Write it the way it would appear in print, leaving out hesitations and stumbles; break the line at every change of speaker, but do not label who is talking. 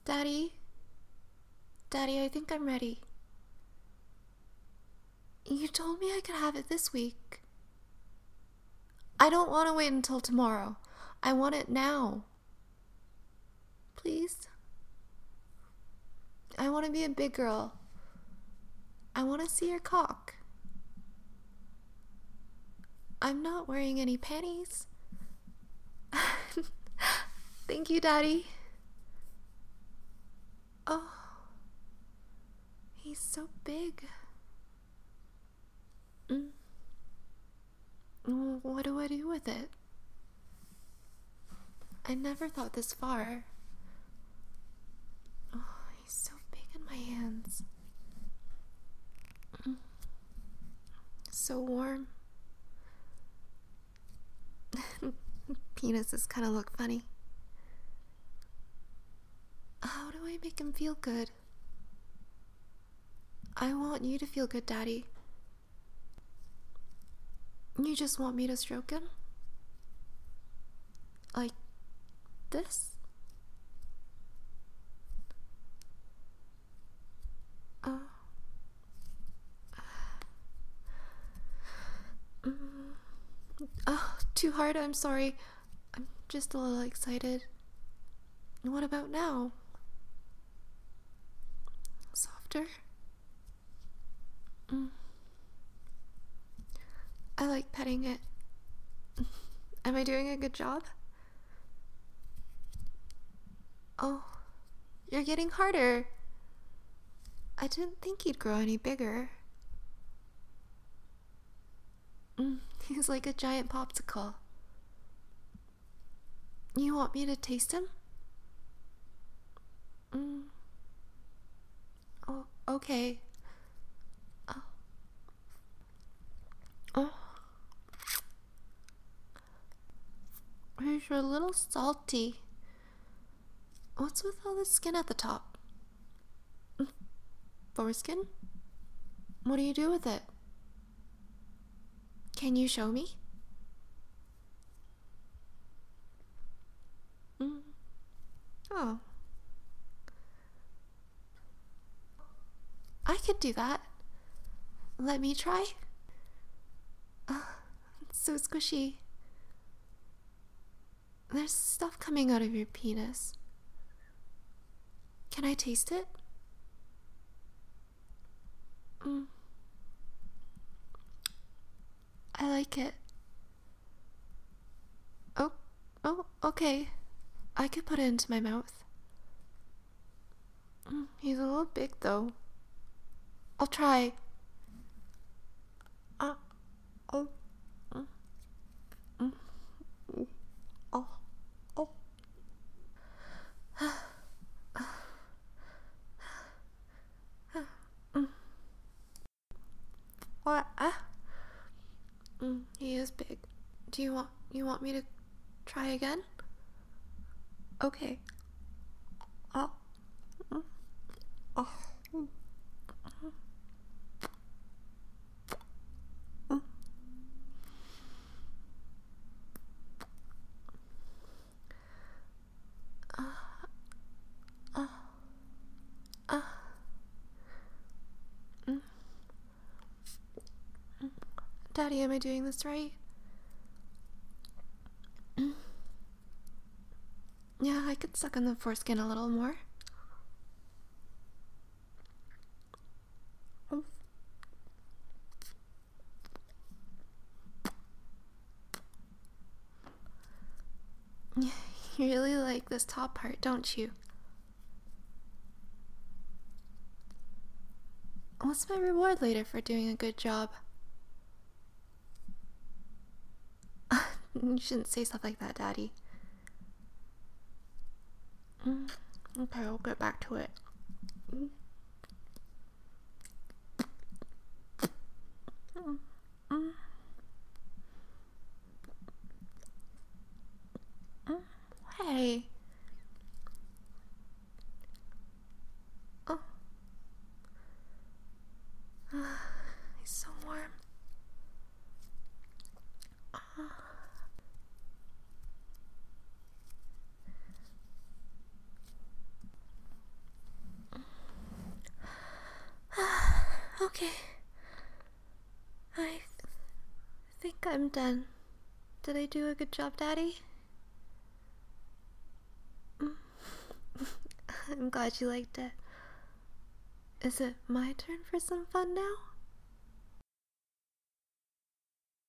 Daddy? Daddy, I think I'm ready. You told me I could have it this week. I don't want to wait until tomorrow. I want it now. Please? I want to be a big girl. I want to see your cock. I'm not wearing any panties. Thank you, Daddy. Oh, he's so big. What do I do with it? I never thought this far. Oh, he's so big in my hands. So warm. Penises kind of look funny. How do I make him feel good? I want you to feel good, Daddy. You just want me to stroke him? Like this? Oh, too hard, I'm sorry. I'm just a little excited. What about now? Softer? I like petting it. Am I doing a good job? Oh, you're getting harder. I didn't think he'd grow any bigger. He's like a giant popsicle. You want me to taste him? Oh, okay. Oh. He's a little salty. What's with all the skin at the top? Foreskin? What do you do with it? Can you show me? Oh. I could do that. Let me try. It's so squishy. There's stuff coming out of your penis. Can I taste it? I like it. Oh, okay. I could put it into my mouth. He's a little big though. I'll try. Oh. Oh. What? He is big. Do you want me to try again? Okay. Oh. Oh. Daddy, am I doing this right? Yeah, I could suck on the foreskin a little more. You really like this top part, don't you? What's my reward later for doing a good job? You shouldn't say stuff like that, Daddy. Okay, I'll get back to it. Hey. Oh. He's so warm. Okay. I think I'm done. Did I do a good job, Daddy? I'm glad you liked it. Is it my turn for some fun now?